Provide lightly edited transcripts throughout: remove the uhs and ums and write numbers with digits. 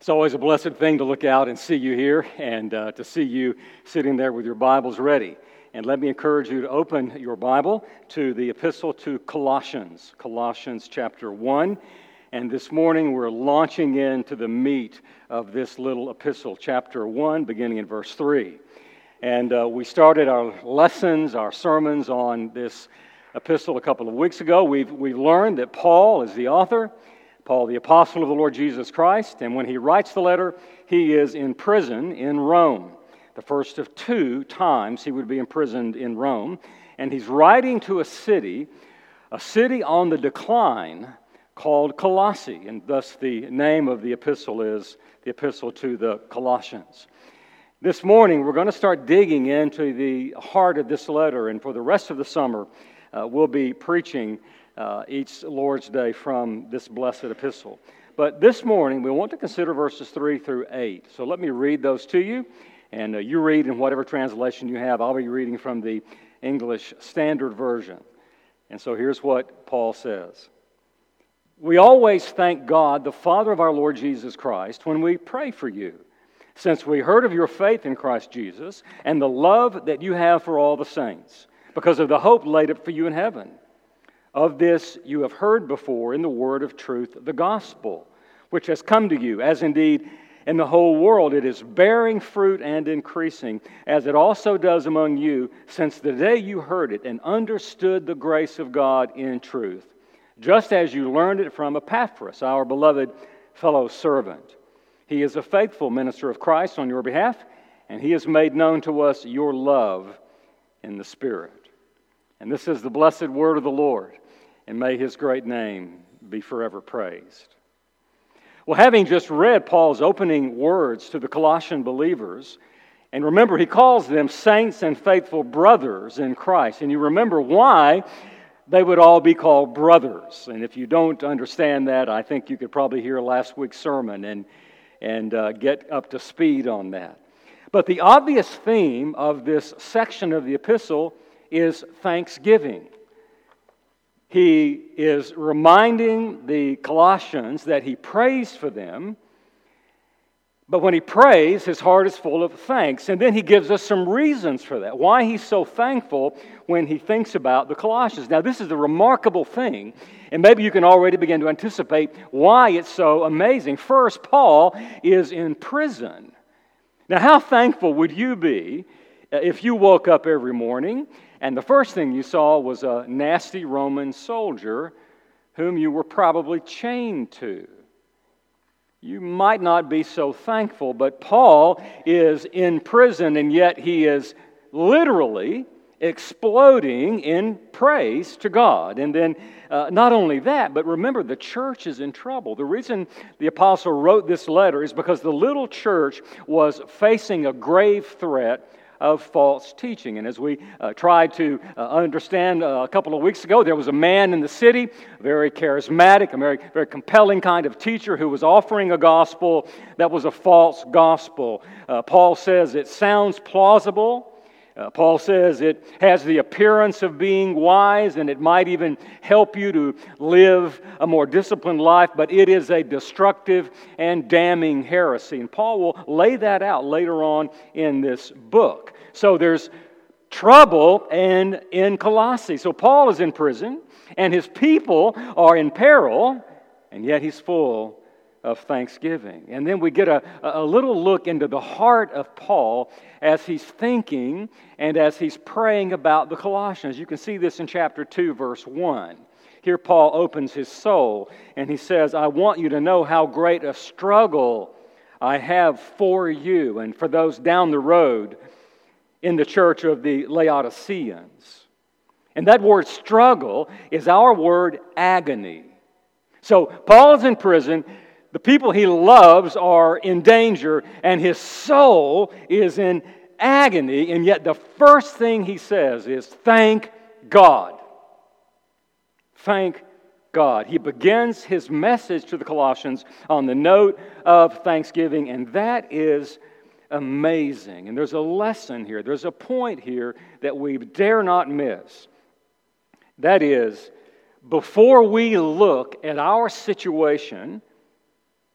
It's always a blessed thing to look out and see you here and to see you sitting there with your Bibles ready. And let me encourage you to open your Bible to the epistle to Colossians, Colossians chapter 1. And this morning we're launching into the meat of this little epistle, chapter 1, beginning in verse 3. And we started our lessons, our sermons on this epistle a couple of weeks ago. We've learned that Paul is the author, Paul, the apostle of the Lord Jesus Christ, and when he writes the letter, he is in prison in Rome. The first of two times he would be imprisoned in Rome. And he's writing to a city on the decline called Colossae, and thus the name of the epistle is the Epistle to the Colossians. This morning we're going to start digging into the heart of this letter, and for the rest of the summer we'll be preaching each Lord's Day from this blessed epistle. But this morning we want to consider verses 3 through 8. So let me read those to you, and you read in whatever translation you have. I'll be reading from the English Standard Version. And so here's what Paul says. We always thank God, the Father of our Lord Jesus Christ, when we pray for you, since we heard of your faith in Christ Jesus and the love that you have for all the saints, because of the hope laid up for you in heaven. Of this you have heard before in the word of truth, the gospel, which has come to you, as indeed in the whole world it is bearing fruit and increasing, as it also does among you, since the day you heard it and understood the grace of God in truth, just as you learned it from Epaphras, our beloved fellow servant. He is a faithful minister of Christ on your behalf, and he has made known to us your love in the Spirit. And this is the blessed word of the Lord, and may his great name be forever praised. Well, having just read Paul's opening words to the Colossian believers, and remember, he calls them saints and faithful brothers in Christ, and you remember why they would all be called brothers. And if you don't understand that, I think you could probably hear last week's sermon and get up to speed on that. But the obvious theme of this section of the epistle is thanksgiving. He is reminding the Colossians that he prays for them, but when he prays, his heart is full of thanks. And then he gives us some reasons for that, why he's so thankful when he thinks about the Colossians. Now, this is a remarkable thing, and maybe you can already begin to anticipate why it's so amazing. First, Paul is in prison. Now, how thankful would you be if you woke up every morning and the first thing you saw was a nasty Roman soldier whom you were probably chained to? You might not be so thankful, but Paul is in prison, and yet he is literally exploding in praise to God. And then not only that, but remember, the church is in trouble. The reason the apostle wrote this letter is because the little church was facing a grave threat of false teaching. And as we tried to understand a couple of weeks ago, there was a man in the city, very charismatic, a very compelling kind of teacher who was offering a gospel that was a false gospel. Paul says it sounds plausible. Paul says it has the appearance of being wise, and it might even help you to live a more disciplined life, but it is a destructive and damning heresy. And Paul will lay that out later on in this book. So there's trouble in Colossae. So Paul is in prison, and his people are in peril, and yet he's full of thanksgiving. And then we get a little look into the heart of Paul as he's thinking and as he's praying about the Colossians. You can see this in chapter 2, verse 1. Here Paul opens his soul and he says, I want you to know how great a struggle I have for you and for those down the road in the church of the Laodiceans. And that word struggle is our word agony. So Paul's in prison. The people he loves are in danger, and his soul is in agony, and yet the first thing he says is, thank God. Thank God. He begins his message to the Colossians on the note of thanksgiving, and that is amazing. And there's a lesson here. There's a point here that we dare not miss. That is, before we look at our situation,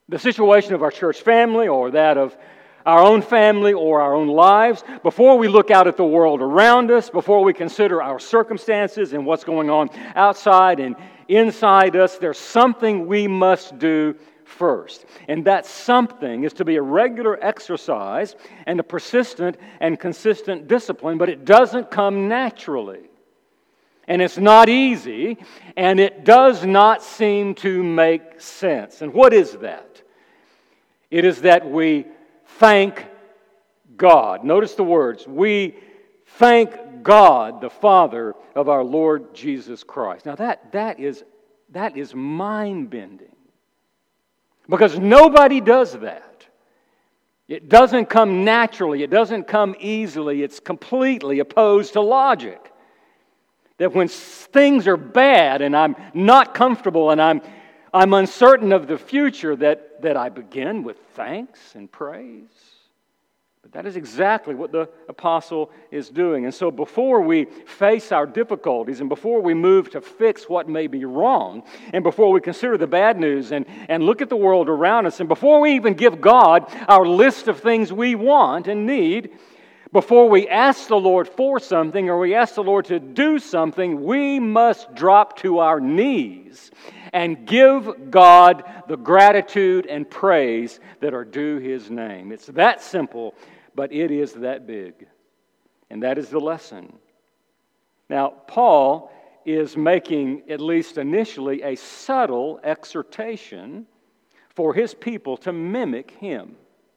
the situation of our church family or that of our own family or our own lives, before we look out at the world around us, before we consider our circumstances and what's going on outside and inside us, there's something we must do first. And that something is to be a regular exercise and a persistent and consistent discipline, but it doesn't come naturally. And it's not easy, and it does not seem to make sense. And what is that? It is that we thank God. Notice the words. We thank God, the Father of our Lord Jesus Christ. Now that is mind-bending. Because nobody does that. It doesn't come naturally. It doesn't come easily. It's completely opposed to logic. That when things are bad and I'm not comfortable and I'm uncertain of the future, that I begin with thanks and praise. But that is exactly what the apostle is doing. And so before we face our difficulties and before we move to fix what may be wrong and before we consider the bad news and look at the world around us and before we even give God our list of things we want and need, before we ask the Lord for something or we ask the Lord to do something, we must drop to our knees and give God the gratitude and praise that are due His name. It's that simple, but it is that big. And that is the lesson. Now, Paul is making, at least initially, a subtle exhortation for his people to mimic him.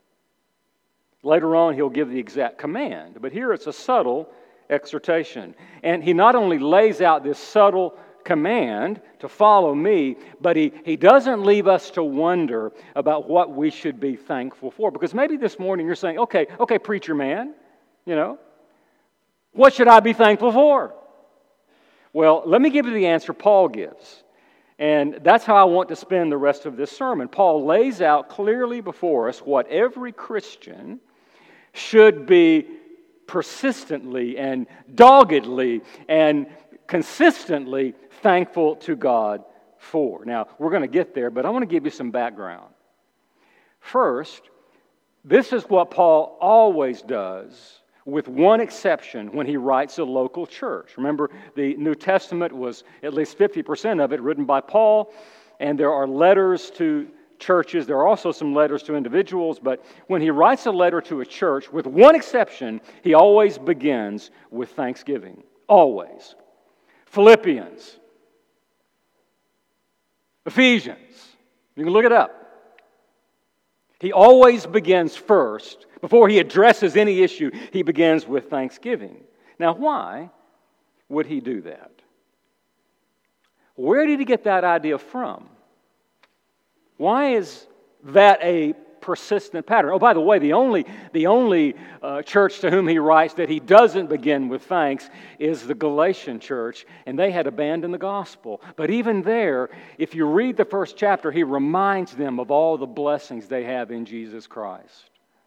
Later on, he'll give the exact command, but here it's a subtle exhortation. And he not only lays out this subtle command to follow me, but he doesn't leave us to wonder about what we should be thankful for. Because maybe this morning you're saying, okay, preacher man, what should I be thankful for? Well, let me give you the answer Paul gives. And that's how I want to spend the rest of this sermon. Paul lays out clearly before us what every Christian should be persistently and doggedly and consistently thankful to God for. Now, we're going to get there, but I want to give you some background. First, this is what Paul always does, with one exception, when he writes a local church. Remember, the New Testament was at least 50% of it written by Paul, and there are letters to churches. There are also some letters to individuals, but when he writes a letter to a church, with one exception, he always begins with thanksgiving. Always. Philippians, Ephesians, you can look it up. He always begins first. Before he addresses any issue, he begins with thanksgiving. Now, why would he do that? Where did he get that idea from? Why is that a persistent pattern? Oh, by the way, the only church to whom he writes that he doesn't begin with thanks is the Galatian church, and they had abandoned the gospel. But even there, if you read the first chapter, he reminds them of all the blessings they have in Jesus Christ.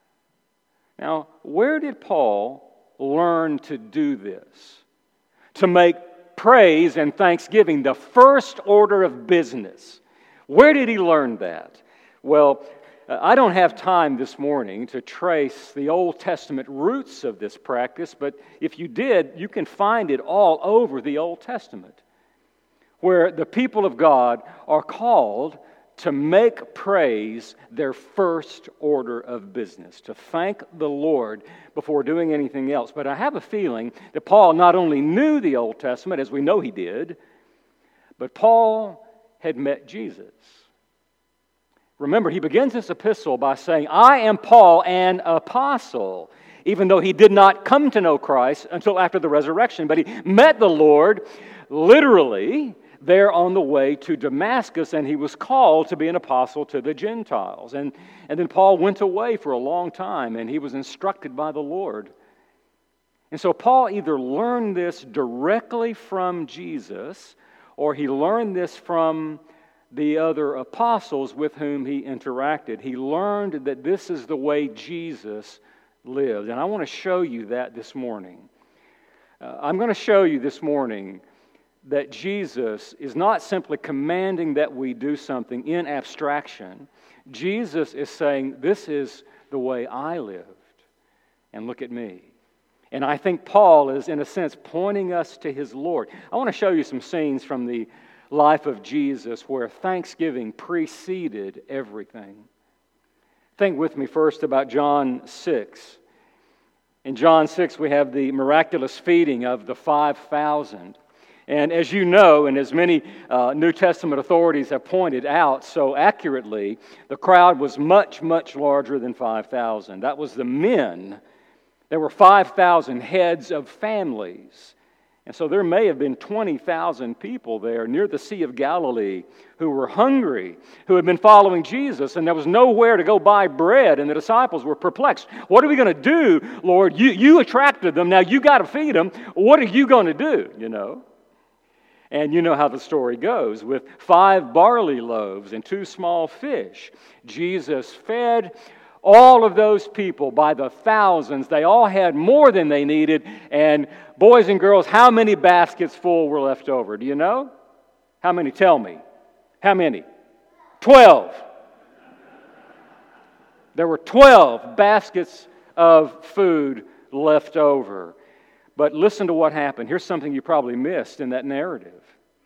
Now, where did Paul learn to do this? To make praise and thanksgiving the first order of business. Where did he learn that? Well, I don't have time this morning to trace the Old Testament roots of this practice, but if you did, you can find it all over the Old Testament, where the people of God are called to make praise their first order of business, to thank the Lord before doing anything else. But I have a feeling that Paul not only knew the Old Testament, as we know he did, but Paul had met Jesus. Remember, he begins this epistle by saying, I am Paul, an apostle, even though he did not come to know Christ until after the resurrection, but he met the Lord literally there on the way to Damascus, and he was called to be an apostle to the Gentiles. And then Paul went away for a long time, and he was instructed by the Lord. And so Paul either learned this directly from Jesus, or he learned this from the other apostles with whom he interacted. He learned that this is the way Jesus lived. And I want to show you that this morning. I'm going to show you this morning that Jesus is not simply commanding that we do something in abstraction. Jesus is saying, this is the way I lived, and look at me. And I think Paul is, in a sense, pointing us to his Lord. I want to show you some scenes from the life of Jesus where thanksgiving preceded everything. Think with me first about John 6. In John 6, we have the miraculous feeding of the 5,000. And as you know, and as many New Testament authorities have pointed out so accurately, the crowd was much, much larger than 5,000. That was the men. There were 5,000 heads of families. And so there may have been 20,000 people there near the Sea of Galilee who were hungry, who had been following Jesus, and there was nowhere to go buy bread, and the disciples were perplexed. What are we going to do, Lord? You attracted them. Now you got to feed them. What are you going to do, you know? And you know how the story goes. With 5 barley loaves and 2 small fish, Jesus fed all of those people by the thousands. They all had more than they needed. And boys and girls, how many baskets full were left over? Do you know? How many? Tell me. How many? 12. There were 12 baskets of food left over. But listen to what happened. Here's something you probably missed in that narrative.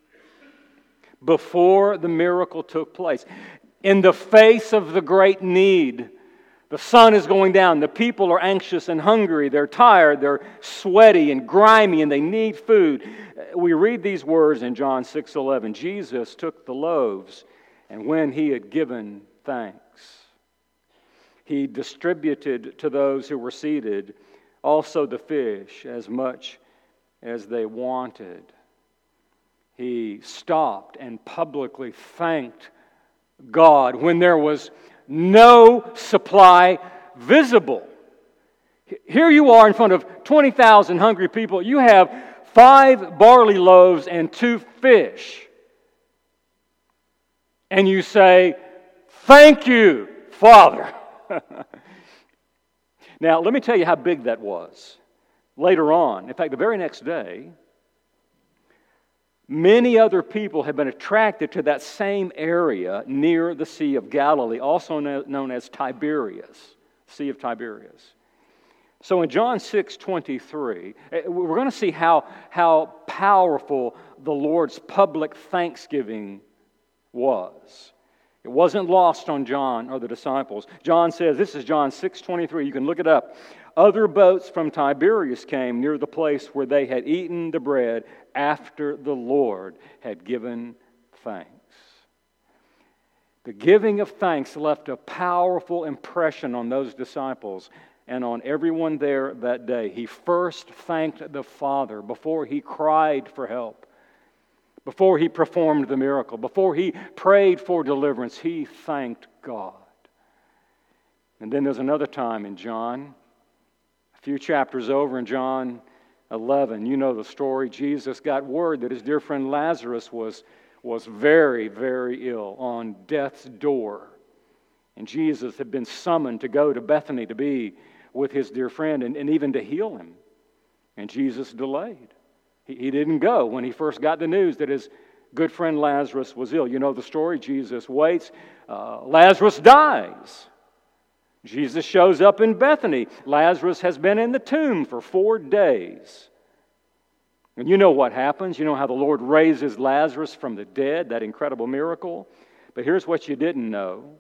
Before the miracle took place, in the face of the great need, the sun is going down. The people are anxious and hungry. They're tired. They're sweaty and grimy, and they need food. We read these words in John 6:11. Jesus took the loaves, and when he had given thanks, he distributed to those who were seated also the fish as much as they wanted. He stopped and publicly thanked God when there was no supply visible. Here you are in front of 20,000 hungry people. You have 5 barley loaves and 2 fish. And you say, "Thank you, Father." Now, let me tell you how big that was. Later on, in fact, the very next day, many other people had been attracted to that same area near the Sea of Galilee, also known as Tiberias, Sea of Tiberias. So in John 6:23, we're going to see how powerful the Lord's public thanksgiving was. It wasn't lost on John or the disciples. John says, this is John 6:23, you can look it up. Other boats from Tiberias came near the place where they had eaten the bread after the Lord had given thanks. The giving of thanks left a powerful impression on those disciples and on everyone there that day. He first thanked the Father before he cried for help, before he performed the miracle, before he prayed for deliverance. He thanked God. And then there's another time in John, a few chapters over in John 11. You know the story. Jesus got word that his dear friend Lazarus was very, very ill, on death's door. And Jesus had been summoned to go to Bethany to be with his dear friend and even to heal him. And Jesus delayed. He didn't go when he first got the news that his good friend Lazarus was ill. You know the story. Jesus waits. Lazarus dies. Jesus shows up in Bethany. Lazarus has been in the tomb for 4 days. And you know what happens. You know how the Lord raises Lazarus from the dead, that incredible miracle. But here's what you didn't know.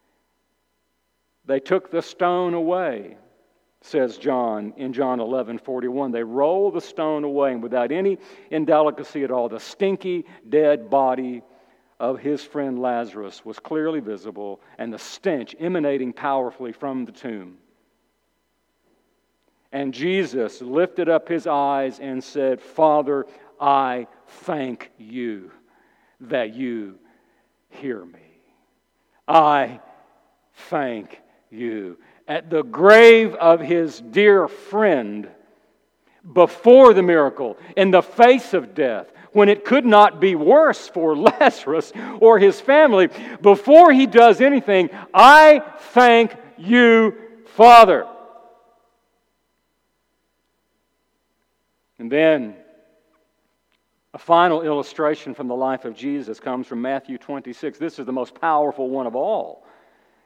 They took the stone away, says John in John 11:41. They rolled the stone away, and without any indelicacy at all, the stinky, dead body of his friend Lazarus was clearly visible, and the stench emanating powerfully from the tomb. And Jesus lifted up his eyes and said, "Father, I thank you that you hear me. I thank you." At the grave of his dear friend, before the miracle, in the face of death, when it could not be worse for Lazarus or his family, before he does anything, "I thank you, Father." And then a final illustration from the life of Jesus comes from Matthew 26. This is the most powerful one of all.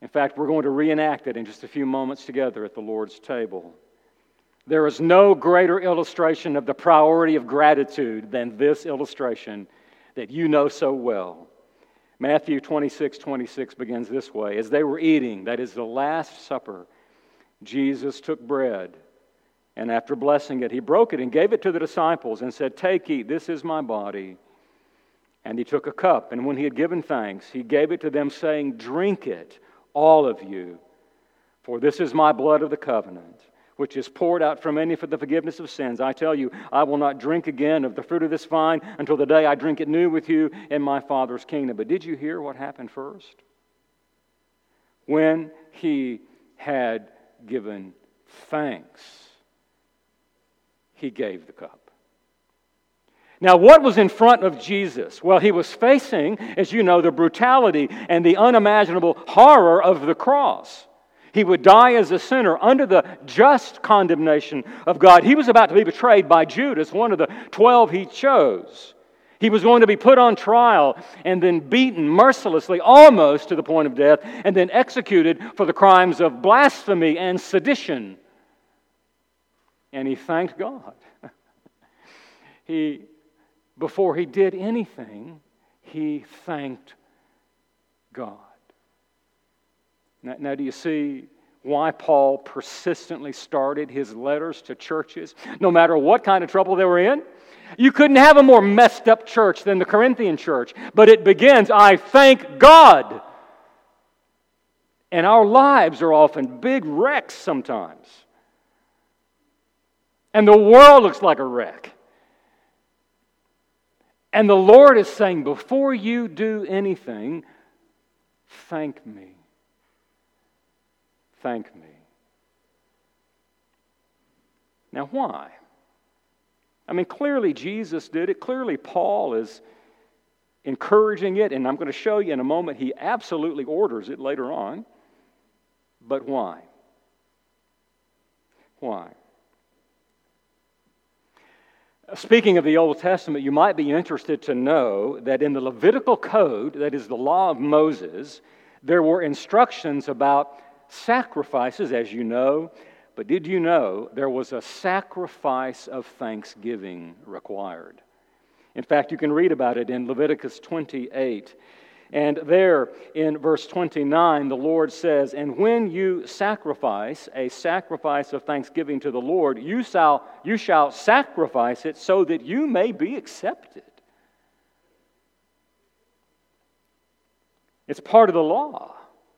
In fact, we're going to reenact it in just a few moments together at the Lord's table. There is no greater illustration of the priority of gratitude than this illustration that you know so well. Matthew 26:26 begins this way. As they were eating, that is the Last Supper, Jesus took bread, and after blessing it, he broke it and gave it to the disciples and said, "Take, eat, this is my body." And he took a cup, and when he had given thanks, he gave it to them, saying, "Drink it, all of you, for this is my blood of the covenant, which is poured out for many for the forgiveness of sins. I tell you, I will not drink again of the fruit of this vine until the day I drink it new with you in my Father's kingdom." But did you hear what happened first? When he had given thanks, he gave the cup. Now, what was in front of Jesus? Well, he was facing, as you know, the brutality and the unimaginable horror of the cross. He would die as a sinner under the just condemnation of God. He was about to be betrayed by Judas, one of the 12 he chose. He was going to be put on trial and then beaten mercilessly, almost to the point of death, and then executed for the crimes of blasphemy and sedition. And he thanked God. Before he did anything, he thanked God. Now, do you see why Paul persistently started his letters to churches, no matter what kind of trouble they were in? You couldn't have a more messed up church than the Corinthian church, but it begins, "I thank God." And our lives are often big wrecks sometimes. And the world looks like a wreck. And the Lord is saying, before you do anything, thank me. Thank me. Now, why? I mean, clearly Jesus did it. Clearly Paul is encouraging it. And I'm going to show you in a moment, he absolutely orders it later on. But why? Why? Speaking of the Old Testament, you might be interested to know that in the Levitical Code, that is the law of Moses, there were instructions about sacrifices, as you know. But did you know there was a sacrifice of thanksgiving required? In fact, you can read about it in Leviticus 28. And there in verse 29, the Lord says, "And when you sacrifice a sacrifice of thanksgiving to the Lord, you shall sacrifice it so that you may be accepted." It's part of the law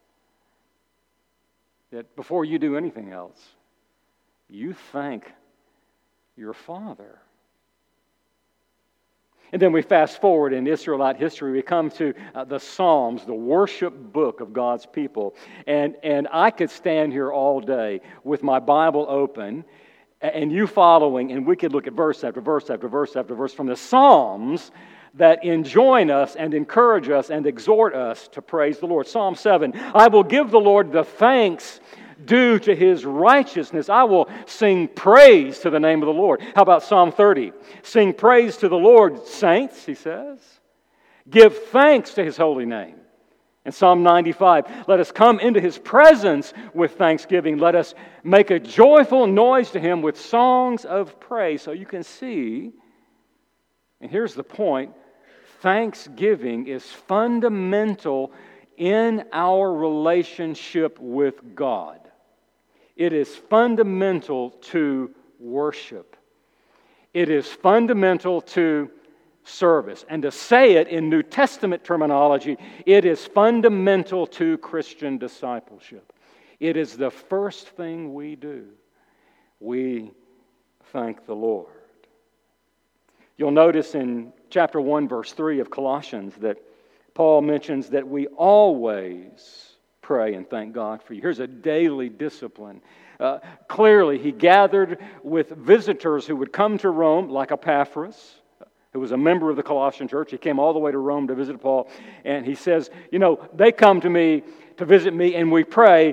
that before you do anything else, you thank your Father. And then we fast forward in Israelite history, we come to the Psalms, the worship book of God's people. And I could stand here all day with my Bible open and you following, and we could look at verse after verse after verse after verse from the Psalms that enjoin us and encourage us and exhort us to praise the Lord. Psalm 7, "I will give the Lord the thanks due to His righteousness. I will sing praise to the name of the Lord." How about Psalm 30? "Sing praise to the Lord, saints," he says. "Give thanks to His holy name." And Psalm 95, "Let us come into His presence with thanksgiving. Let us make a joyful noise to Him with songs of praise." So you can see, and here's the point, thanksgiving is fundamental in our relationship with God. It is fundamental to worship. It is fundamental to service. And to say it in New Testament terminology, it is fundamental to Christian discipleship. It is the first thing we do. We thank the Lord. You'll notice in chapter 1, verse 3 of Colossians that Paul mentions that we always pray and thank God for you. Here's a daily discipline. Clearly, he gathered with visitors who would come to Rome, like Epaphras, who was a member of the Colossian church. He came all the way to Rome to visit Paul, and he says, they come to me to visit me, and we pray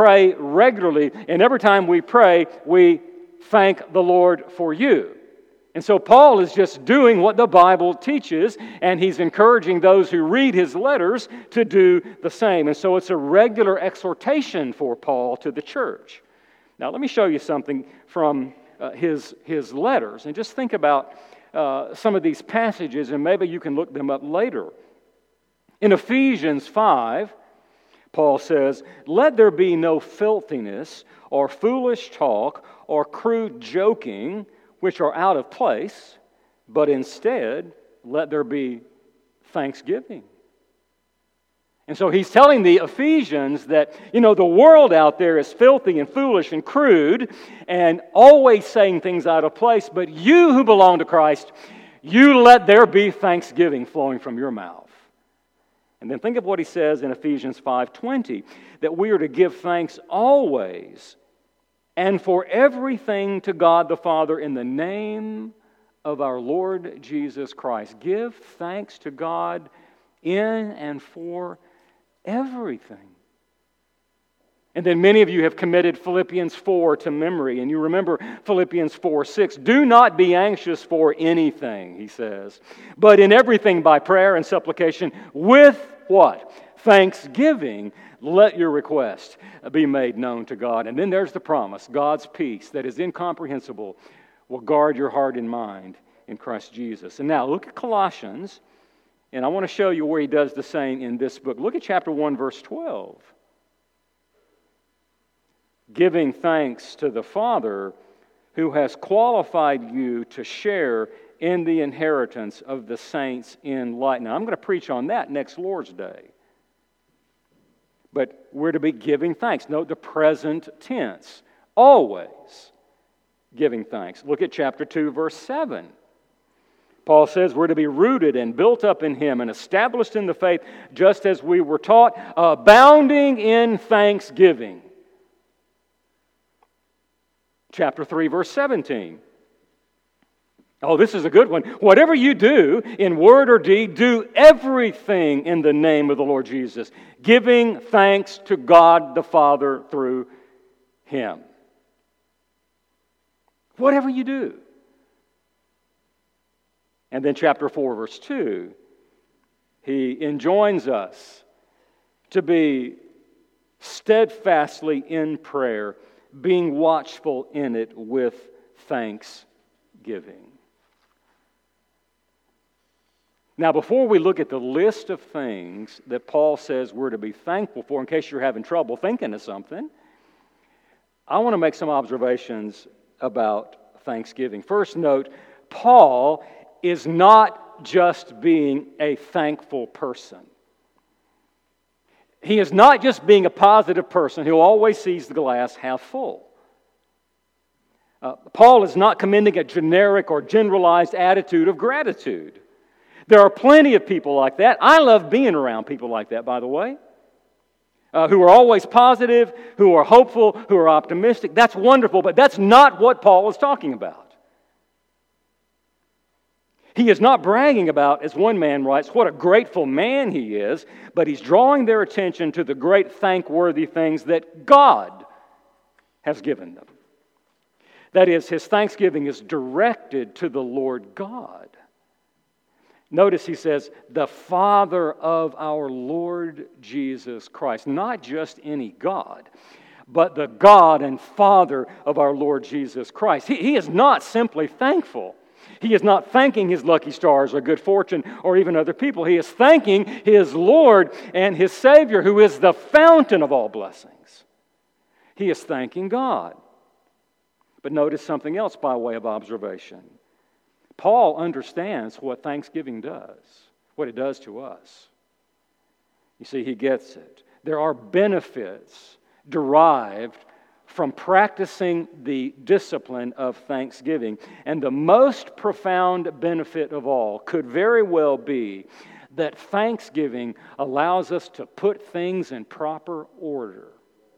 regularly, and every time we pray, we thank the Lord for you. And so Paul is just doing what the Bible teaches, and he's encouraging those who read his letters to do the same. And so it's a regular exhortation for Paul to the church. Now let me show you something from his letters, and just think about some of these passages, and maybe you can look them up later. In Ephesians 5, Paul says, "Let there be no filthiness or foolish talk or crude joking, which are out of place, but instead let there be thanksgiving." And so he's telling the Ephesians that, the world out there is filthy and foolish and crude and always saying things out of place, but you who belong to Christ, you let there be thanksgiving flowing from your mouth. And then think of what he says in Ephesians 5:20, that we are to give thanks always and for everything to God the Father in the name of our Lord Jesus Christ. Give thanks to God in and for everything. And then many of you have committed Philippians 4 to memory, and you remember Philippians 4:6. "Do not be anxious for anything," he says, "but in everything by prayer and supplication with" what? "Thanksgiving, let your request be made known to God." And then there's the promise: God's peace that is incomprehensible will guard your heart and mind in Christ Jesus. And now look at Colossians, and I want to show you where he does the same in this book. Look at chapter 1, verse 12. "Giving thanks to the Father who has qualified you to share in the inheritance of the saints in light." Now, I'm going to preach on that next Lord's Day. But we're to be giving thanks. Note the present tense. Always giving thanks. Look at chapter 2, verse 7. Paul says we're to be rooted and built up in Him and established in the faith just as we were taught, abounding in thanksgiving. Chapter 3, verse 17. Oh, this is a good one. "Whatever you do in word or deed, do everything in the name of the Lord Jesus, giving thanks to God the Father through Him." Whatever you do. And then chapter 4, verse 2, he enjoins us to be steadfastly in prayer, being watchful in it with thanksgiving. Now, before we look at the list of things that Paul says we're to be thankful for, in case you're having trouble thinking of something, I want to make some observations about thanksgiving. First, note, Paul is not just being a thankful person. He is not just being a positive person who always sees the glass half full. Paul is not commending a generic or generalized attitude of gratitude. There are plenty of people like that. I love being around people like that, by the way, who are always positive, who are hopeful, who are optimistic. That's wonderful, but that's not what Paul is talking about. He is not bragging about, as one man writes, what a grateful man he is, but he's drawing their attention to the great thankworthy things that God has given them. That is, his thanksgiving is directed to the Lord God. Notice he says, the Father of our Lord Jesus Christ. Not just any God, but the God and Father of our Lord Jesus Christ. He is not simply thankful. He is not thanking his lucky stars or good fortune or even other people. He is thanking his Lord and his Savior, who is the fountain of all blessings. He is thanking God. But notice something else by way of observation. Paul understands what thanksgiving does, what it does to us. You see, he gets it. There are benefits derived from practicing the discipline of thanksgiving. And the most profound benefit of all could very well be that thanksgiving allows us to put things in proper order.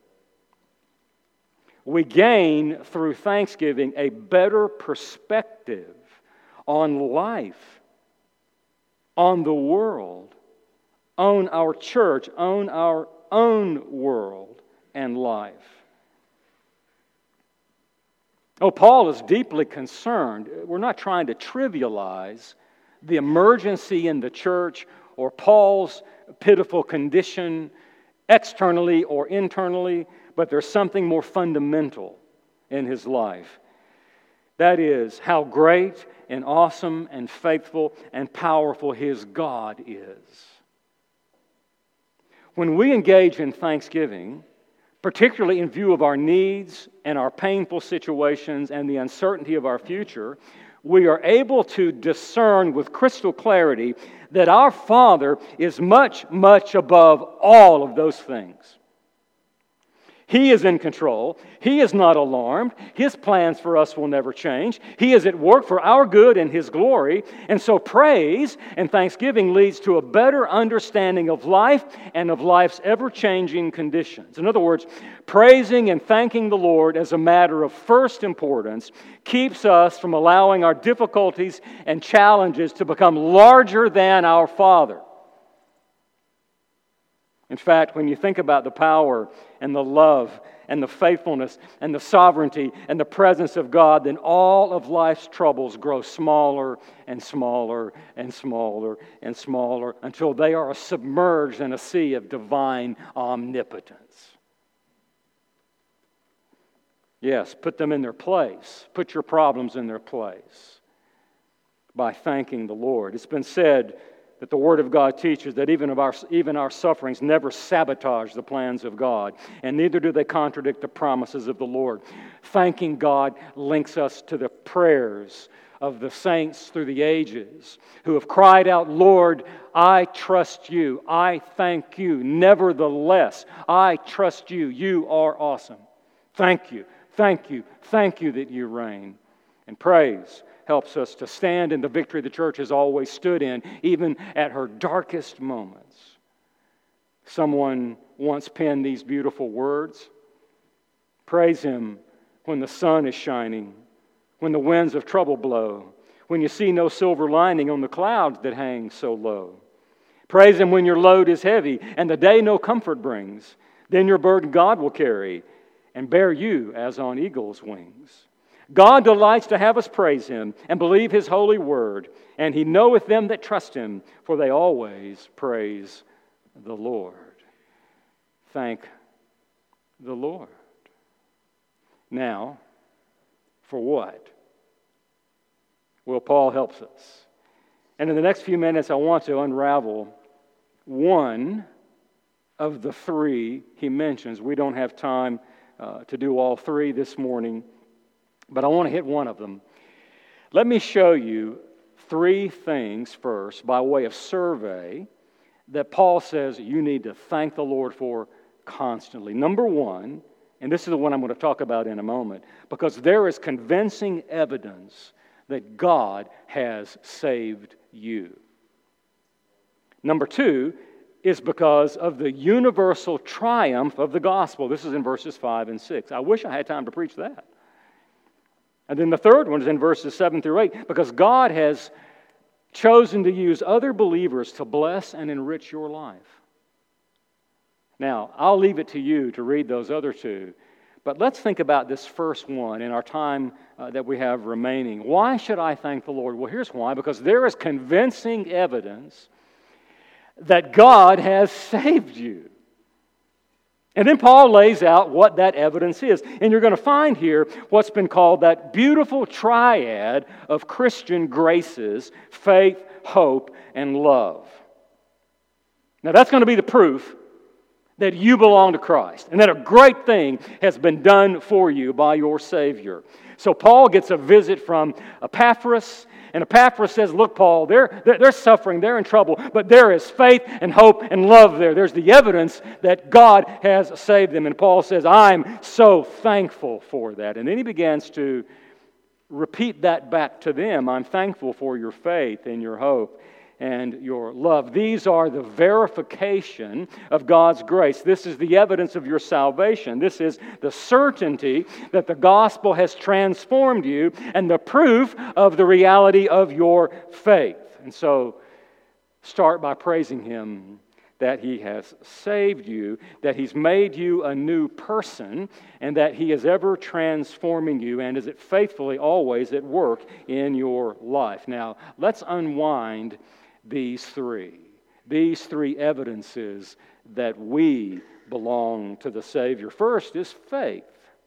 We gain through thanksgiving a better perspective on life, on the world, on our church, on our own world and life. Oh, Paul is deeply concerned. We're not trying to trivialize the emergency in the church or Paul's pitiful condition externally or internally, but there's something more fundamental in his life. That is how great and awesome and faithful and powerful his God is. When we engage in thanksgiving, particularly in view of our needs and our painful situations and the uncertainty of our future, we are able to discern with crystal clarity that our Father is much, much above all of those things. He is in control. He is not alarmed. His plans for us will never change. He is at work for our good and His glory. And so praise and thanksgiving leads to a better understanding of life and of life's ever-changing conditions. In other words, praising and thanking the Lord as a matter of first importance keeps us from allowing our difficulties and challenges to become larger than our Father. In fact, when you think about the power and the love and the faithfulness and the sovereignty and the presence of God, then all of life's troubles grow smaller and smaller and smaller and smaller until they are submerged in a sea of divine omnipotence. Yes, put them in their place. Put your problems in their place by thanking the Lord. It's been said that the Word of God teaches that even our sufferings never sabotage the plans of God, and neither do they contradict the promises of the Lord. Thanking God links us to the prayers of the saints through the ages who have cried out, "Lord, I trust you. I thank you. Nevertheless, I trust you. You are awesome. Thank you, thank you, thank you that you reign." And praise helps us to stand in the victory the church has always stood in, even at her darkest moments. Someone once penned these beautiful words: praise Him when the sun is shining, when the winds of trouble blow, when you see no silver lining on the clouds that hang so low. Praise Him when your load is heavy and the day no comfort brings. Then your burden God will carry and bear you as on eagle's wings. God delights to have us praise Him and believe His holy word, and He knoweth them that trust Him, for they always praise the Lord. Thank the Lord. Now, for what? Well, Paul helps us. And in the next few minutes, I want to unravel one of the three he mentions. We don't have time to do all three this morning, but I want to hit one of them. Let me show you three things first by way of survey that Paul says you need to thank the Lord for constantly. Number one, and this is the one I'm going to talk about in a moment, because there is convincing evidence that God has saved you. Number two is because of the universal triumph of the gospel. This is in verses 5 and 6. I wish I had time to preach that. And then the third one is in verses 7 through 8, because God has chosen to use other believers to bless and enrich your life. Now, I'll leave it to you to read those other two, but let's think about this first one in our time that we have remaining. Why should I thank the Lord? Well, here's why. Because there is convincing evidence that God has saved you. And then Paul lays out what that evidence is. And you're going to find here what's been called that beautiful triad of Christian graces: faith, hope, and love. Now that's going to be the proof that you belong to Christ and that a great thing has been done for you by your Savior. So Paul gets a visit from Epaphras. And Epaphras says, look, Paul, they're suffering, they're in trouble, but there is faith and hope and love there. There's the evidence that God has saved them. And Paul says, I'm so thankful for that. And then he begins to repeat that back to them. I'm thankful for your faith and your hope and your love. These are the verification of God's grace. This is the evidence of your salvation. This is the certainty that the gospel has transformed you and the proof of the reality of your faith. And so, start by praising Him. that He has saved you, that He's made you a new person, and that He is ever transforming you and is faithfully always at work in your life. Now, let's unwind these three evidences that we belong to the Savior. First is faith.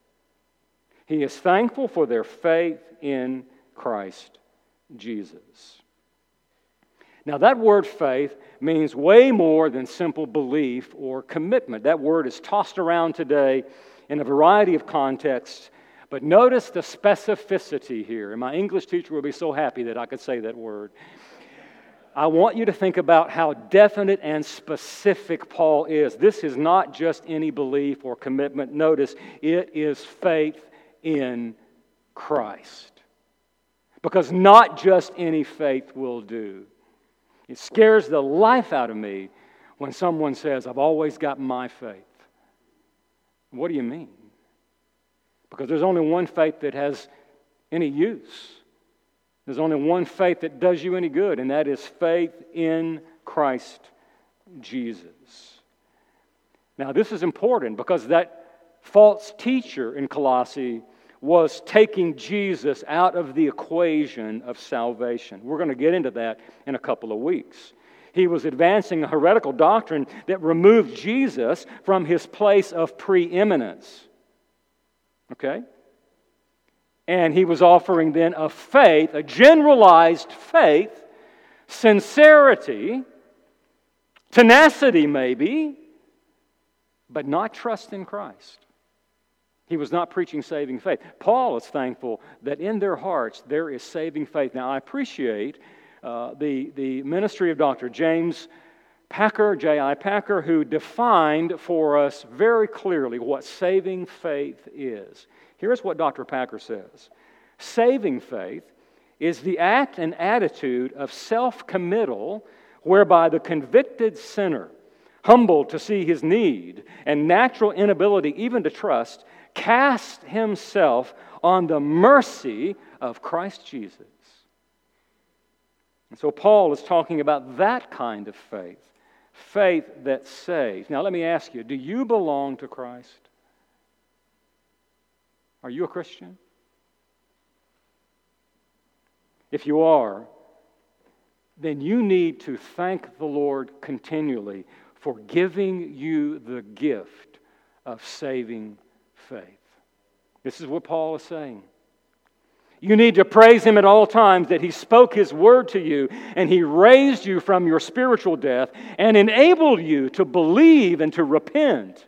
He is thankful for their faith in Christ Jesus. Now, that word faith means way more than simple belief or commitment. That word is tossed around today in a variety of contexts, but notice the specificity here. And my English teacher would be so happy that I could say that word. I want you to think about how definite and specific Paul is. This is not just any belief or commitment. Notice, it is faith in Christ. Because not just any faith will do. It scares the life out of me when someone says, I've always got my faith. What do you mean? Because there's only one faith that has any use. There's only one faith that does you any good, and that is faith in Christ Jesus. Now, this is important because that false teacher in Colossae was taking Jesus out of the equation of salvation. We're going to get into that in a couple of weeks. He was advancing a heretical doctrine that removed Jesus from His place of preeminence. Okay? And he was offering then a faith, a generalized faith, sincerity, tenacity maybe, but not trust in Christ. He was not preaching saving faith. Paul is thankful that in their hearts there is saving faith. Now, I appreciate the ministry of Dr. James Packer, J.I. Packer, who defined for us very clearly what saving faith is. Here's what Dr. Packer says. Saving faith is the act and attitude of self-committal whereby the convicted sinner, humbled to see his need and natural inability even to trust, cast himself on the mercy of Christ Jesus. And so Paul is talking about that kind of faith, faith that saves. Now let me ask you, do you belong to Christ? Are you a Christian? If you are, then you need to thank the Lord continually for giving you the gift of saving faith. This is what Paul is saying. You need to praise Him at all times that He spoke His word to you and He raised you from your spiritual death and enabled you to believe and to repent.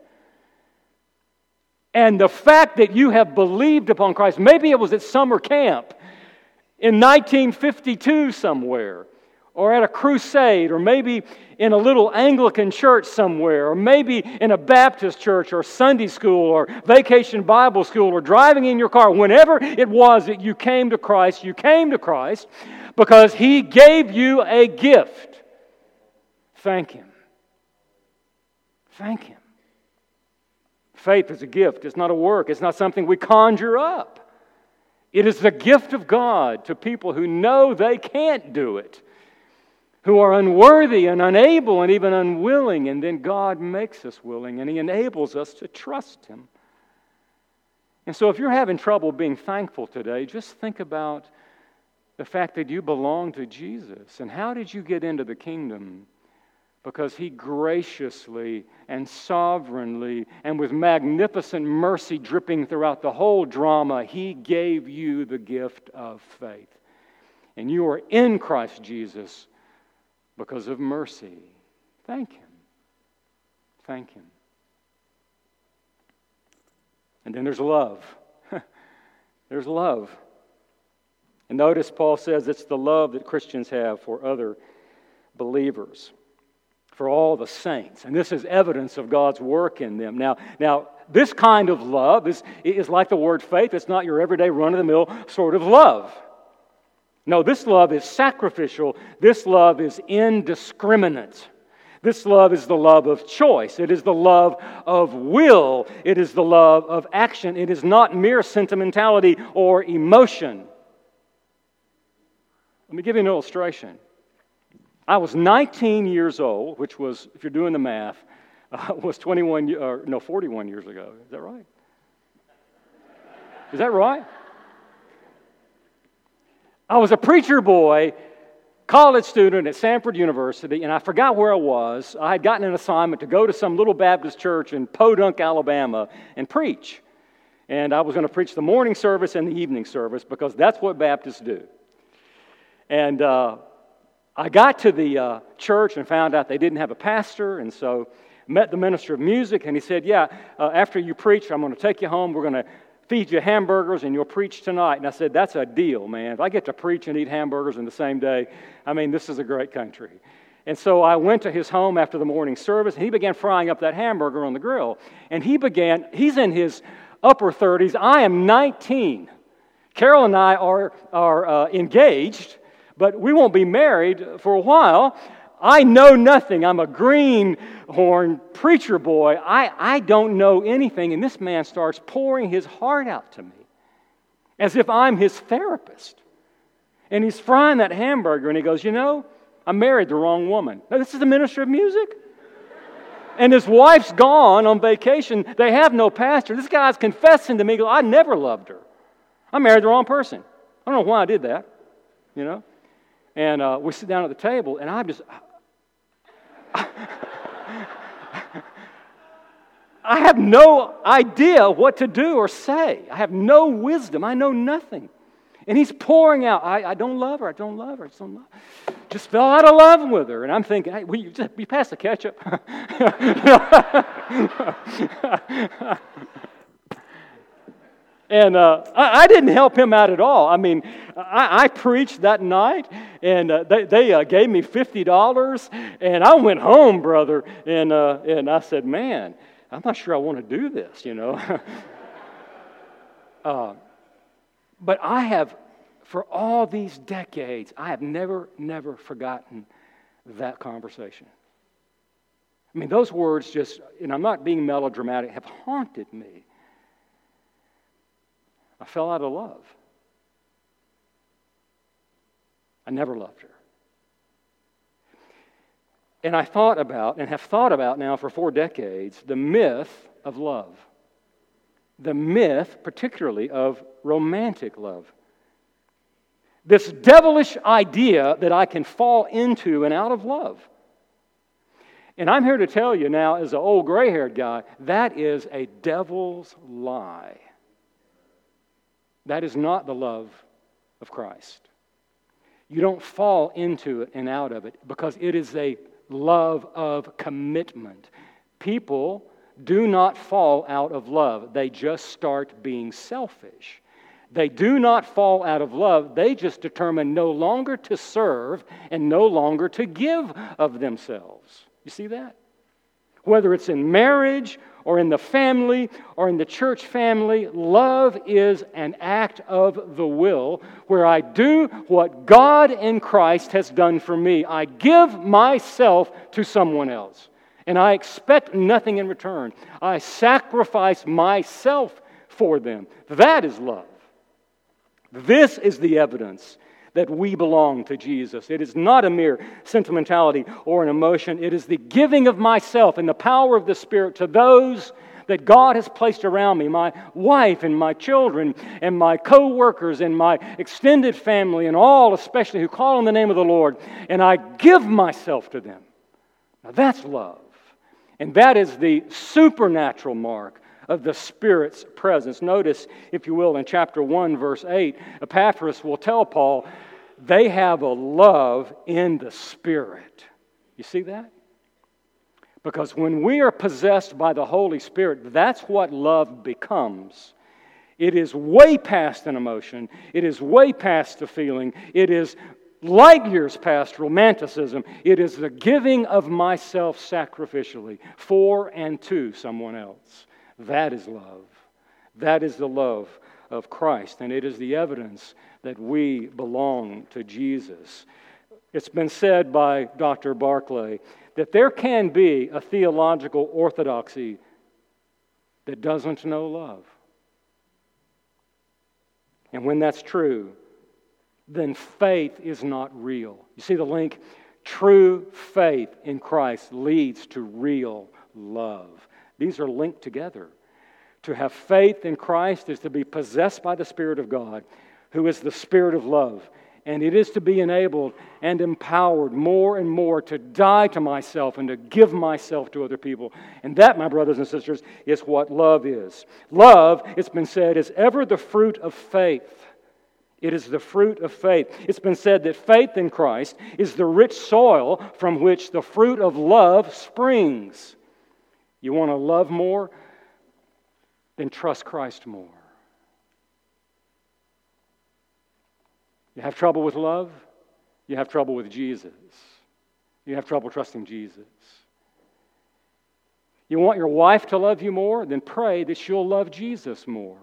And the fact that you have believed upon Christ, maybe it was at summer camp in 1952 somewhere, or at a crusade, or maybe in a little Anglican church somewhere, or maybe in a Baptist church, or Sunday school, or vacation Bible school, or driving in your car. Whenever it was that you came to Christ because He gave you a gift. Thank Him. Thank Him. Faith is a gift. It's not a work. It's not something we conjure up. It is the gift of God to people who know they can't do it, who are unworthy and unable and even unwilling, and then God makes us willing and He enables us to trust Him. And so if you're having trouble being thankful today, just think about the fact that you belong to Jesus. And how did you get into the kingdom? Because He graciously and sovereignly and with magnificent mercy dripping throughout the whole drama, He gave you the gift of faith. And you are in Christ Jesus because of mercy. Thank Him. Thank Him. And then there's love. There's love. And notice Paul says it's the love that Christians have for other believers, for all the saints. And this is evidence of God's work in them. Now this kind of love is like the word faith. It's not your everyday run-of-the-mill sort of love. No, this love is sacrificial. This love is indiscriminate. This love is the love of choice. It is the love of will. It is the love of action. It is not mere sentimentality or emotion. Let me give you an illustration. I was 19 years old, which was, if you're doing the math, was 41 years ago. Is that right? Is that right? I was a preacher boy, college student at Samford University, and I forgot where I was. I had gotten an assignment to go to some little Baptist church in Podunk, Alabama, and preach. And I was going to preach the morning service and the evening service because that's what Baptists do. And I got to the church and found out they didn't have a pastor, and so met the minister of music, and he said, after you preach, I'm going to take you home. We're going to feed you hamburgers, and you'll preach tonight. And I said, that's a deal, man. If I get to preach and eat hamburgers in the same day, this is a great country. And so I went to his home after the morning service, and he began frying up that hamburger on the grill. And he's in his upper 30s. I am 19. Carol and I are engaged, but we won't be married for a while. I know nothing. I'm a greenhorn preacher boy. I don't know anything. And this man starts pouring his heart out to me as if I'm his therapist. And he's frying that hamburger and he goes, I married the wrong woman. Now, this is the minister of music. And his wife's gone on vacation. They have no pastor. This guy's confessing to me, I never loved her. I married the wrong person. I don't know why I did that, And we sit down at the table, and I'm just... I have no idea what to do or say. I have no wisdom. I know nothing. And he's pouring out, I don't love her, I don't love her, I just don't love her. Just fell out of love with her. And I'm thinking, hey, will you pass the ketchup? And I didn't help him out at all. I preached that night, and they gave me $50, and I went home, brother, and I said, man, I'm not sure I want to do this, But I have, for all these decades, I have never forgotten that conversation. Those words just, and I'm not being melodramatic, have haunted me. I fell out of love. I never loved her. And I thought about, and have thought about now for 4 decades, the myth of love. The myth, particularly, of romantic love. This devilish idea that I can fall into and out of love. And I'm here to tell you now, as an old gray-haired guy, that is a devil's lie. That is not the love of Christ. You don't fall into it and out of it because it is a love of commitment. People do not fall out of love. They just start being selfish. They do not fall out of love. They just determine no longer to serve and no longer to give of themselves. You see that? Whether it's in marriage or in the family or in the church family, love is an act of the will where I do what God in Christ has done for me. I give myself to someone else, and I expect nothing in return. I sacrifice myself for them. That is love. This is the evidence that we belong to Jesus. It is not a mere sentimentality or an emotion. It is the giving of myself and the power of the Spirit to those that God has placed around me, my wife and my children and my co-workers and my extended family and all especially who call on the name of the Lord, and I give myself to them. Now that's love. And that is the supernatural mark of the Spirit's presence. Notice, if you will, in chapter 1, verse 8, Epaphras will tell Paul, they have a love in the Spirit. You see that? Because when we are possessed by the Holy Spirit, that's what love becomes. It is way past an emotion. It is way past a feeling. It is light years past romanticism. It is the giving of myself sacrificially for and to someone else. That is love. That is the love of Christ, and it is the evidence that we belong to Jesus. It's been said by Dr. Barclay that there can be a theological orthodoxy that doesn't know love. And when that's true, then faith is not real. You see the link? True faith in Christ leads to real love. These are linked together. To have faith in Christ is to be possessed by the Spirit of God, who is the Spirit of love. And it is to be enabled and empowered more and more to die to myself and to give myself to other people. And that, my brothers and sisters, is what love is. Love, it's been said, is ever the fruit of faith. It is the fruit of faith. It's been said that faith in Christ is the rich soil from which the fruit of love springs. You want to love more? Then trust Christ more. You have trouble with love? You have trouble with Jesus. You have trouble trusting Jesus. You want your wife to love you more? Then pray that she'll love Jesus more.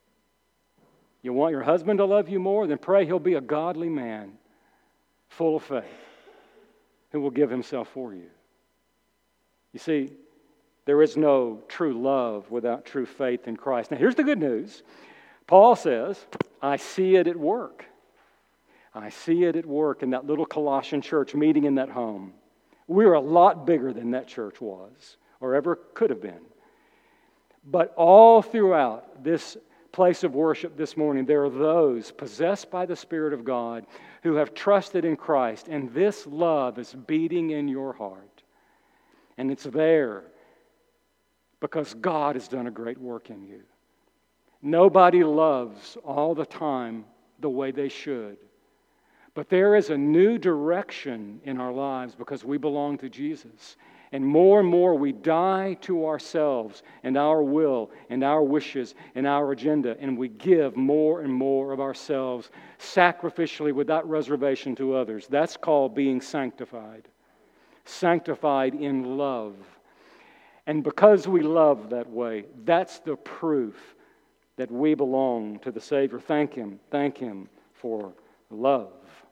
You want your husband to love you more? Then pray he'll be a godly man, full of faith, who will give himself for you. You see, there is no true love without true faith in Christ. Now, here's the good news. Paul says, I see it at work. I see it at work in that little Colossian church meeting in that home. We're a lot bigger than that church was, or ever could have been. But all throughout this place of worship this morning, there are those possessed by the Spirit of God who have trusted in Christ, and this love is beating in your heart. And it's there because God has done a great work in you. Nobody loves all the time the way they should. But there is a new direction in our lives because we belong to Jesus. And more we die to ourselves and our will and our wishes and our agenda, and we give more and more of ourselves sacrificially without reservation to others. That's called being sanctified. Sanctified in love. And because we love that way, that's the proof that we belong to the Savior. Thank Him for love.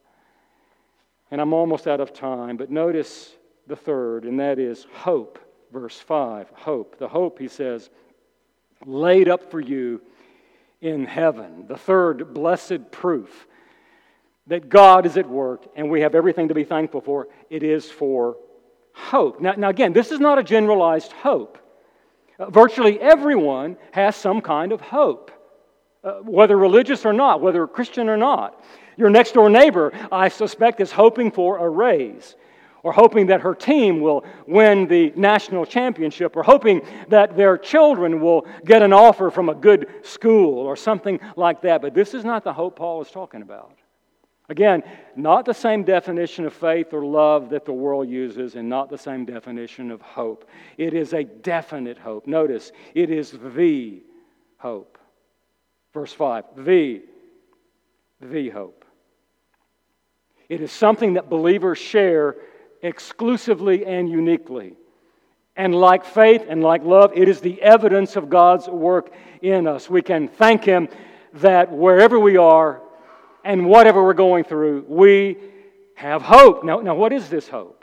And I'm almost out of time, but notice the third, and that is hope. Verse 5, hope. The hope, he says, laid up for you in heaven. The third blessed proof that God is at work and we have everything to be thankful for. It is for hope. Now again, this is not a generalized hope. Virtually everyone has some kind of hope, whether religious or not, whether Christian or not. Your next door neighbor, I suspect, is hoping for a raise, or hoping that her team will win the national championship, or hoping that their children will get an offer from a good school, or something like that. But this is not the hope Paul is talking about. Again, not the same definition of faith or love that the world uses, and not the same definition of hope. It is a definite hope. Notice, it is the hope. Verse 5, the hope. It is something that believers share exclusively and uniquely. And like faith and like love, it is the evidence of God's work in us. We can thank Him that wherever we are and whatever we're going through, we have hope. Now, what is this hope?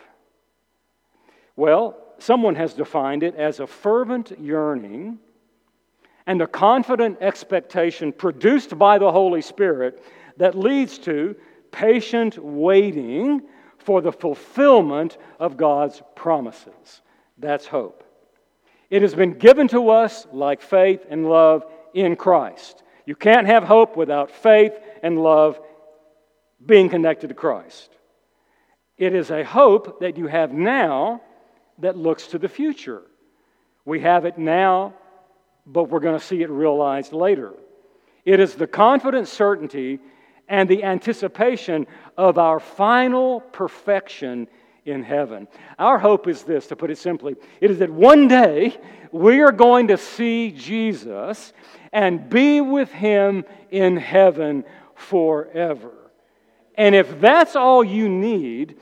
Well, someone has defined it as a fervent yearning and a confident expectation produced by the Holy Spirit that leads to patient waiting for the fulfillment of God's promises. That's hope. It has been given to us like faith and love in Christ. You can't have hope without faith and love being connected to Christ. It is a hope that you have now that looks to the future. We have it now, but we're going to see it realized later. It is the confident certainty and the anticipation of our final perfection in heaven. Our hope is this, to put it simply. It is that one day we are going to see Jesus and be with Him in heaven forever. And if that's all you need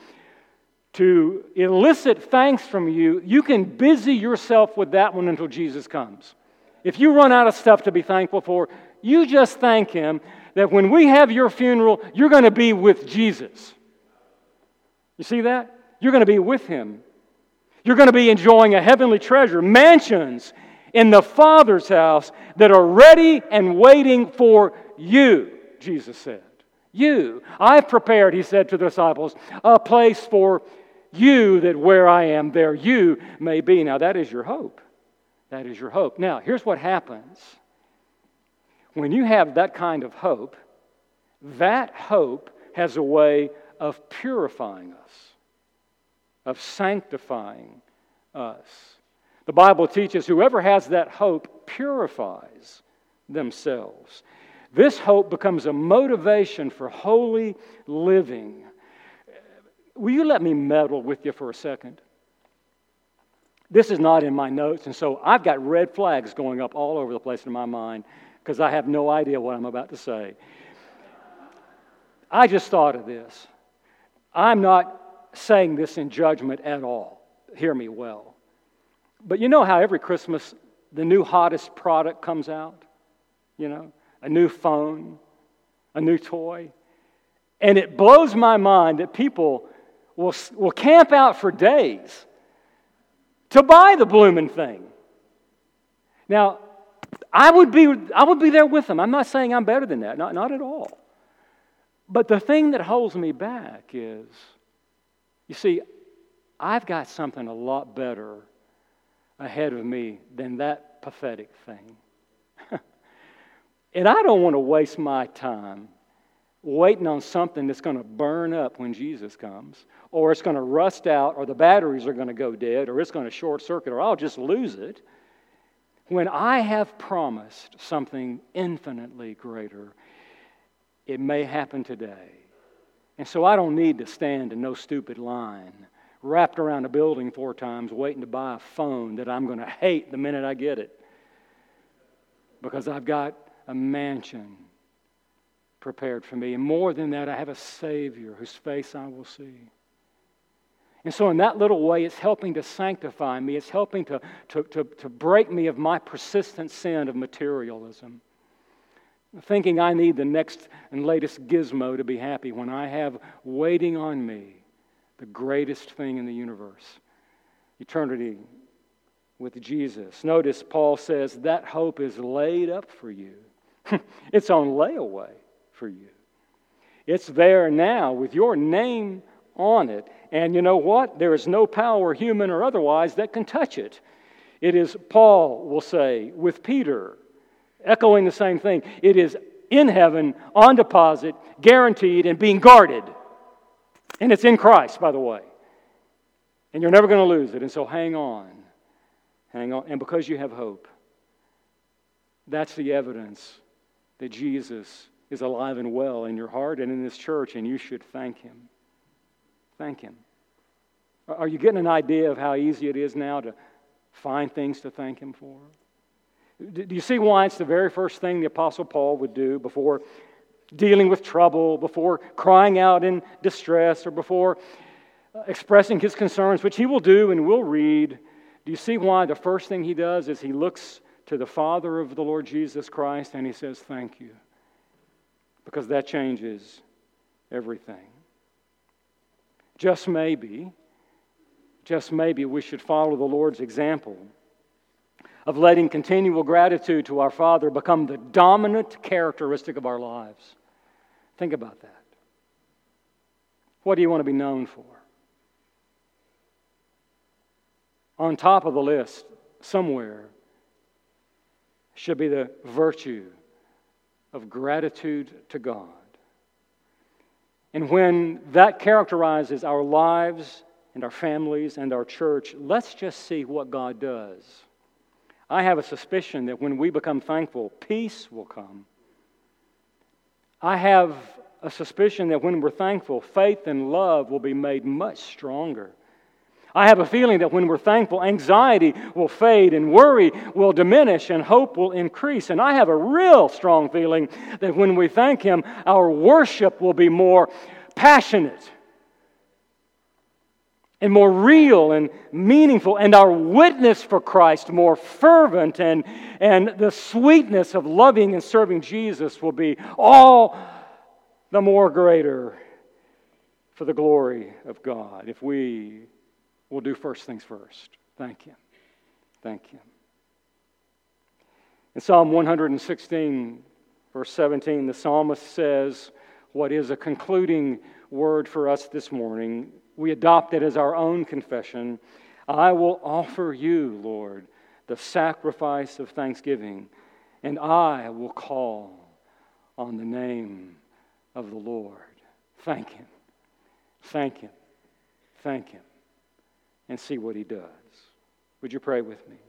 to elicit thanks from you, you can busy yourself with that one until Jesus comes. If you run out of stuff to be thankful for, you just thank Him that when we have your funeral, you're going to be with Jesus. You see that? You're going to be with Him. You're going to be enjoying a heavenly treasure, mansions in the Father's house that are ready and waiting for you, Jesus said. You. I've prepared, He said to the disciples, a place for you, that where I am, there you may be. Now, that is your hope. That is your hope. Now, here's what happens. When you have that kind of hope, that hope has a way of purifying us, of sanctifying us. The Bible teaches whoever has that hope purifies themselves. This hope becomes a motivation for holy living. Will you let me meddle with you for a second? This is not in my notes, and so I've got red flags going up all over the place in my mind because I have no idea what I'm about to say. I just thought of this. I'm not saying this in judgment at all. Hear me well. But you know how every Christmas the new hottest product comes out? You know, a new phone, a new toy. And it blows my mind that people will camp out for days to buy the blooming thing. Now, I would be there with them. I'm not saying I'm better than that, not at all. But the thing that holds me back is, you see, I've got something a lot better ahead of me than that pathetic thing. And I don't want to waste my time waiting on something that's going to burn up when Jesus comes, or it's going to rust out, or the batteries are going to go dead, or it's going to short circuit, or I'll just lose it, when I have promised something infinitely greater. It may happen today. And so I don't need to stand in no stupid line, wrapped around a building 4 times, waiting to buy a phone that I'm going to hate the minute I get it. Because I've got a mansion prepared for me. And more than that, I have a Savior whose face I will see. And so in that little way, it's helping to sanctify me. It's helping to break me of my persistent sin of materialism. Thinking I need the next and latest gizmo to be happy when I have waiting on me the greatest thing in the universe, eternity with Jesus. Notice Paul says that hope is laid up for you. It's on layaway for you. It's there now with your name on it. And you know what? There is no power, human or otherwise, that can touch it. It is, Paul will say, with Peter, echoing the same thing. It is in heaven, on deposit, guaranteed, and being guarded. And it's in Christ, by the way. And you're never going to lose it. And so hang on. Hang on. And because you have hope, that's the evidence that Jesus is alive and well in your heart and in this church, and you should thank Him. Thank Him. Are you getting an idea of how easy it is now to find things to thank Him for? Do you see why it's the very first thing the Apostle Paul would do before dealing with trouble, before crying out in distress, or before expressing his concerns, which he will do and we'll read? Do you see why the first thing he does is he looks to the Father of the Lord Jesus Christ and he says, thank you? Because that changes everything. Just maybe we should follow the Lord's example of letting continual gratitude to our Father become the dominant characteristic of our lives. Think about that. What do you want to be known for? On top of the list, somewhere, should be the virtue of gratitude to God. And when that characterizes our lives and our families and our church, let's just see what God does. I have a suspicion that when we become thankful, peace will come. I have a suspicion that when we're thankful, faith and love will be made much stronger. I have a feeling that when we're thankful, anxiety will fade and worry will diminish and hope will increase. And I have a real strong feeling that when we thank Him, our worship will be more passionate and more real and meaningful, and our witness for Christ more fervent, and the sweetness of loving and serving Jesus will be all the more greater for the glory of God if we will do first things first. Thank Him. Thank Him. In Psalm 116, verse 17, the psalmist says what is a concluding word for us this morning. We adopt it as our own confession. I will offer you, Lord, the sacrifice of thanksgiving, and I will call on the name of the Lord. Thank Him. Thank Him. Thank Him. And see what He does. Would you pray with me?